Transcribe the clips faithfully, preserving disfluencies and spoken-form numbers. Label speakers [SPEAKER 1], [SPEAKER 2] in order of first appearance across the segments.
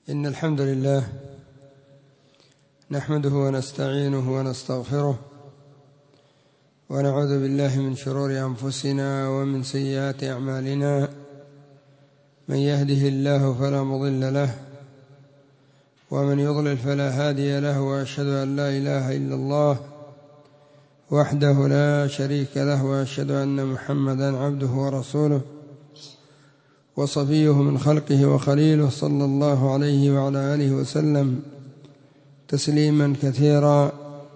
[SPEAKER 1] إن الحمد لله نحمده ونستعينه ونستغفره ونعوذ بالله من شرور أنفسنا ومن سيئات أعمالنا. من يهده الله فلا مضل له ومن يضلل فلا هادي له، وأشهد أن لا إله إلا الله وحده لا شريك له، وأشهد أن محمدا عبده ورسوله وصفيه من خلقه وخليله، صلى الله عليه وعلى آله وسلم تسليما كثيرا.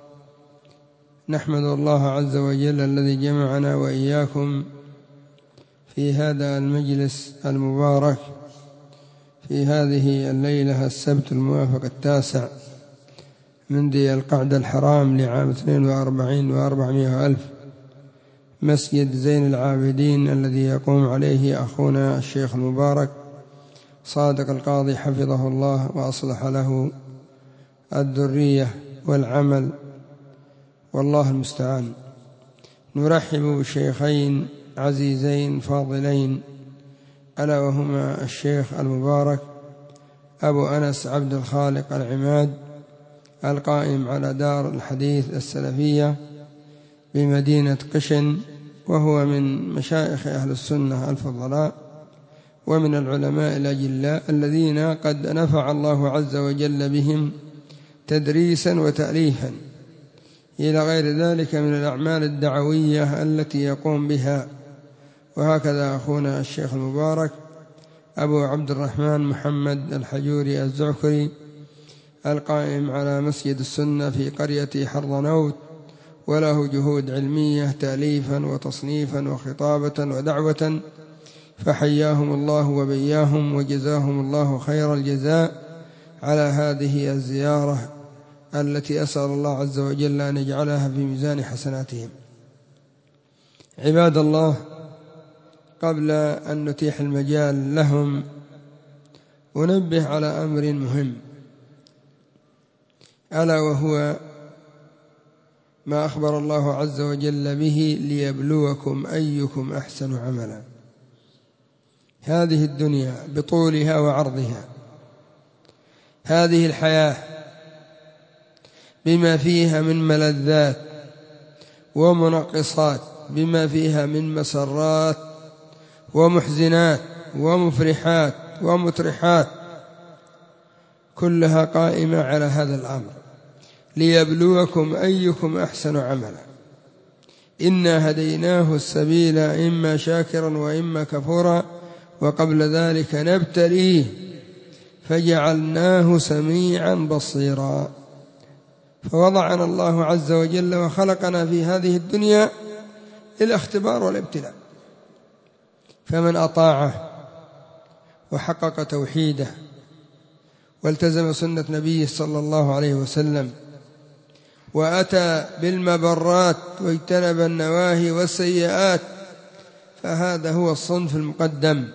[SPEAKER 1] نحمد الله عز وجل الذي جمعنا وإياكم في هذا المجلس المبارك في هذه الليلة السبت الموافق التاسع من ذي القعدة الحرام لعام اثنين وأربعين وأربعمائة ألف، مسجد زين العابدين الذي يقوم عليه أخونا الشيخ المبارك صادق القاضي حفظه الله وأصلح له الذرية والعمل، والله المستعان. نرحب بشيخين عزيزين فاضلين، ألا وهما الشيخ المبارك أبو أنس عبد الخالق العماد القائم على دار الحديث السلفية بمدينة قشن، وهو من مشايخ أهل السنة الفضلاء ومن العلماء الأجلاء الذين قد نفع الله عز وجل بهم تدريسا وتأليفا إلى غير ذلك من الأعمال الدعوية التي يقوم بها. وهكذا أخونا الشيخ المبارك أبو عبد الرحمن محمد الحجوري الزعكري القائم على مسجد السنة في قرية حرضنوت، وله جهود علمية تأليفا وتصنيفا وخطابة ودعوة، فحياهم الله وبياهم وجزاهم الله خير الجزاء على هذه الزيارة التي أسأل الله عز وجل أن يجعلها في ميزان حسناتهم. عباد الله، قبل أن نتيح المجال لهم أنبه على أمر مهم، ألا وهو ما أخبر الله عز وجل به: ليبلوكم أيكم أحسن عملا. هذه الدنيا بطولها وعرضها، هذه الحياة بما فيها من ملذات ومنقصات، بما فيها من مسرات ومحزنات ومفرحات ومترحات، كلها قائمة على هذا الأمر: ليبلوكم أيكم أحسن عملا. إنا هديناه السبيل إما شاكرا وإما كفورا، وقبل ذلك نبتليه فجعلناه سميعا بصيرا. فوضعنا الله عز وجل وخلقنا في هذه الدنيا للاختبار والابتلاء، فمن أطاعه وحقق توحيده والتزم سنة نبيه صلى الله عليه وسلم وأتى بالمبرات واجتنب النواهي والسيئات، فهذا هو الصنف المقدم،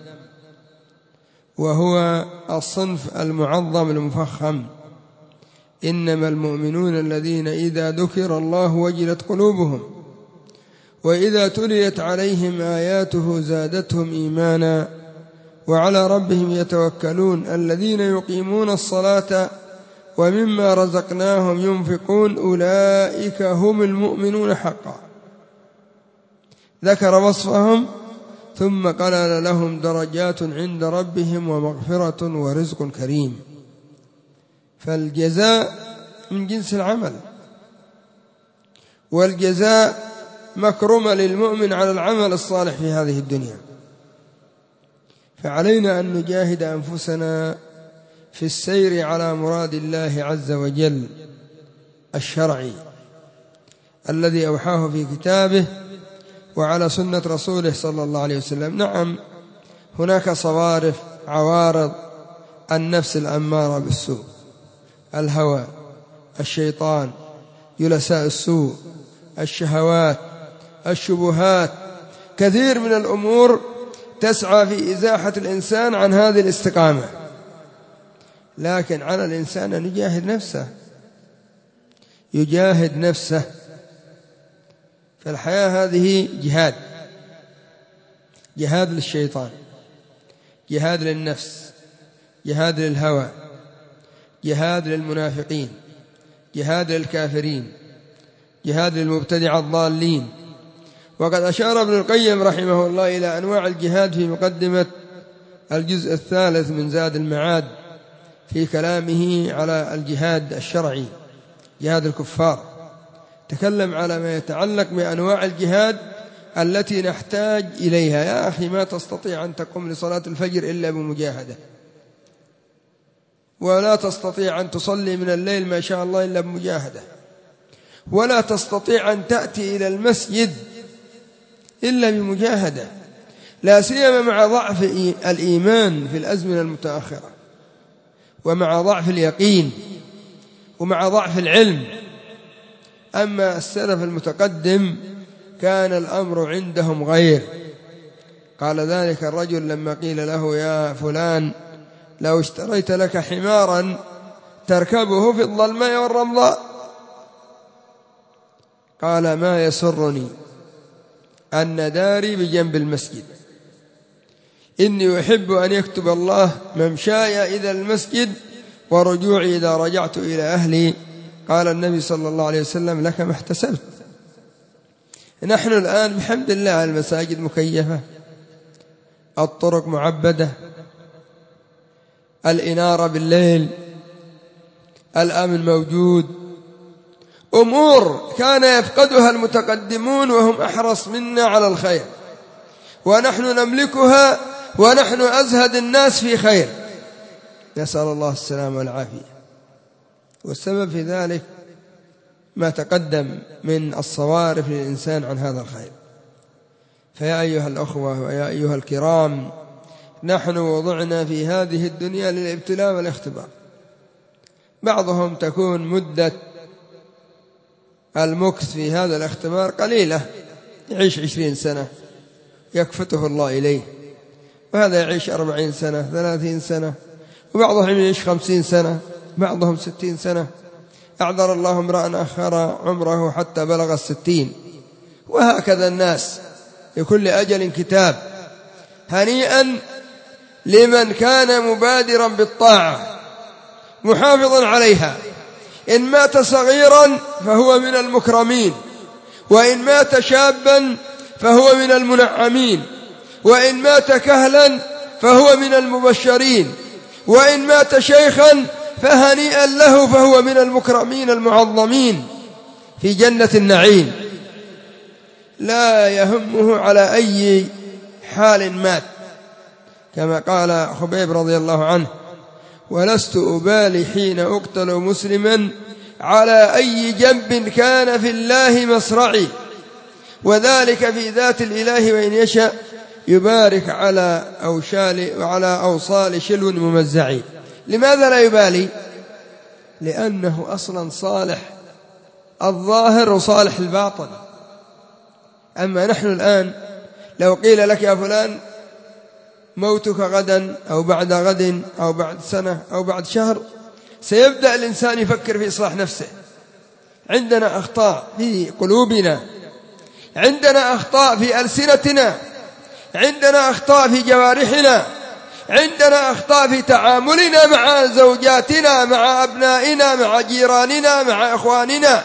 [SPEAKER 1] وهو الصنف المعظم المفخم. إنما المؤمنون الذين إذا ذكر الله وجلت قلوبهم وإذا تليت عليهم آياته زادتهم إيمانا وعلى ربهم يتوكلون الذين يقيمون الصلاة ومما رزقناهم ينفقون أولئك هم المؤمنون حقا. ذكر وصفهم ثم قال لهم درجات عند ربهم ومغفرة ورزق كريم. فالجزاء من جنس العمل، والجزاء مكرمة للمؤمن على العمل الصالح في هذه الدنيا. فعلينا أن نجاهد أنفسنا في السير على مراد الله عز وجل الشرعي الذي أوحاه في كتابه وعلى سنة رسوله صلى الله عليه وسلم. نعم، هناك صوارف عوارض: النفس الأمارة بالسوء، الهوى، الشيطان، جلساء السوء، الشهوات، الشبهات، كثير من الأمور تسعى في إزاحة الإنسان عن هذه الاستقامة، لكن على الإنسان أن يجاهد نفسه يجاهد نفسه فالحياة هذه جهاد، جهاد للشيطان، جهاد للنفس، جهاد للهوى، جهاد للمنافقين، جهاد للكافرين، جهاد للمبتدع الضالين. وقد أشار ابن القيم رحمه الله إلى أنواع الجهاد في مقدمة الجزء الثالث من زاد المعاد في كلامه على الجهاد الشرعي، جهاد الكفار. تكلم على ما يتعلق بأنواع الجهاد التي نحتاج إليها. يا أخي ما تستطيع أن تقوم لصلاة الفجر إلا بمجاهدة، ولا تستطيع أن تصلي من الليل ما شاء الله إلا بمجاهدة، ولا تستطيع أن تأتي إلى المسجد إلا بمجاهدة، لا سيما مع ضعف الإيمان في الأزمنة المتأخرة، ومع ضعف اليقين، ومع ضعف العلم. أما السلف المتقدم كان الأمر عندهم غير. قال ذلك الرجل لما قيل له يا فلان لو اشتريت لك حمارا تركبه في الظلماء والرمضاء، قال ما يسرني أن داري بجنب المسجد، إني أحب أن يكتب الله ممشاي إلى المسجد ورجوعي إذا رجعت إلى أهلي. قال النبي صلى الله عليه وسلم لك ما احتسبت. نحن الآن بحمد الله المساجد مكيفة، الطرق معبدة، الإنارة بالليل، الأمن موجود، أمور كان يفقدها المتقدمون وهم أحرص منا على الخير، ونحن نملكها ونحن أزهد الناس في خير، نسأل الله السلامة والعافية. والسبب في ذلك ما تقدم من الصوارف للإنسان عن هذا الخير. فيا أيها الأخوة ويا أيها الكرام، نحن وضعنا في هذه الدنيا للابتلاء والاختبار. بعضهم تكون مدة المكث في هذا الاختبار قليلة، يعيش عشرين سنة يكفته الله إليه، وهذا يعيش أربعين سنة ثلاثين سنة، وبعضهم يعيش خمسين سنة، بعضهم ستين سنة. أعذر الله امرأ أخر عمره حتى بلغ الستين. وهكذا الناس لكل أجل كتاب. هنيئا لمن كان مبادرا بالطاعة محافظا عليها، إن مات صغيرا فهو من المكرمين، وإن مات شابا فهو من المنعمين، وإن مات كهلا فهو من المبشرين، وإن مات شيخا فهنيئا له فهو من المكرمين المعظمين في جنة النعيم، لا يهمه على أي حال مات، كما قال خبيب رضي الله عنه: ولست أبالي حين أقتل مسلما على أي جنب كان في الله مصرعي، وذلك في ذات الإله وإن يشاء يبارك على أوشال وعلى أوصال شلو ممزعي. لماذا لا يبالي؟ لأنه أصلا صالح الظاهر وصالح الباطن. أما نحن الآن لو قيل لك يا فلان موتك غدا أو بعد غد أو بعد سنة أو بعد شهر، سيبدأ الإنسان يفكر في إصلاح نفسه. عندنا أخطاء في قلوبنا، عندنا أخطاء في ألسنتنا، عندنا أخطاء في جوارحنا، عندنا أخطاء في تعاملنا مع زوجاتنا، مع أبنائنا، مع جيراننا، مع إخواننا،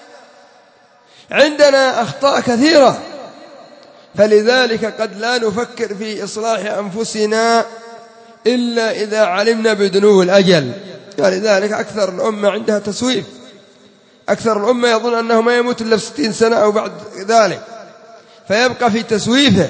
[SPEAKER 1] عندنا أخطاء كثيرة. فلذلك قد لا نفكر في إصلاح أنفسنا إلا إذا علمنا بدنو الأجل. ولذلك أكثر الأمة عندها تسويف، أكثر الأمة يظن أنه ما يموت إلا في ستين سنة أو بعد ذلك، فيبقى في تسويفه.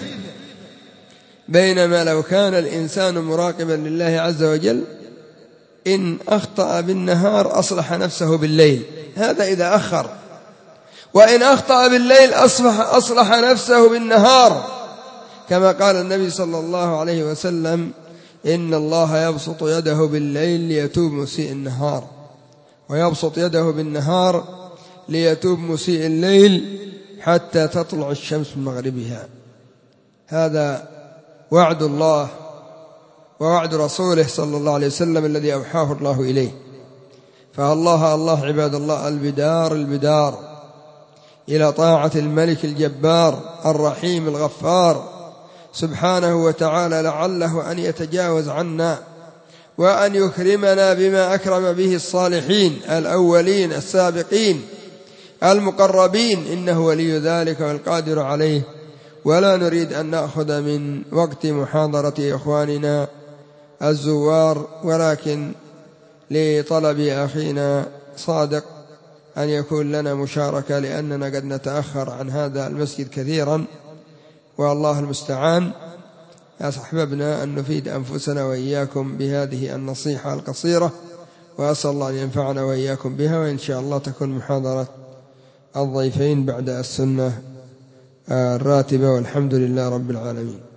[SPEAKER 1] بينما لو كان الإنسان مراقبا لله عز وجل إن أخطأ بالنهار أصلح نفسه بالليل، هذا إذا أخر، وإن أخطأ بالليل أصلح, أصلح نفسه بالنهار، كما قال النبي صلى الله عليه وسلم: إن الله يبسط يده بالليل ليتوب مسيء النهار، ويبسط يده بالنهار ليتوب مسيء الليل حتى تطلع الشمس من مغربها. هذا وعد الله ووعد رسوله صلى الله عليه وسلم الذي أوحاه الله إليه. فالله الله عباد الله البدار البدار إلى طاعة الملك الجبار الرحيم الغفار سبحانه وتعالى، لعله أن يتجاوز عنا وأن يكرمنا بما أكرم به الصالحين الأولين السابقين المقربين، إنه ولي ذلك والقادر عليه. ولا نريد أن نأخذ من وقت محاضرة إخواننا الزوار، ولكن لطلب أخينا صادق أن يكون لنا مشاركة، لأننا قد نتأخر عن هذا المسجد كثيرا، والله المستعان. أحببنا أن نفيد أنفسنا وإياكم بهذه النصيحة القصيرة، وأسأل الله أن ينفعنا وإياكم بها، وإن شاء الله تكون محاضرة الضيفين بعد السنة الراتبة، والحمد لله رب العالمين.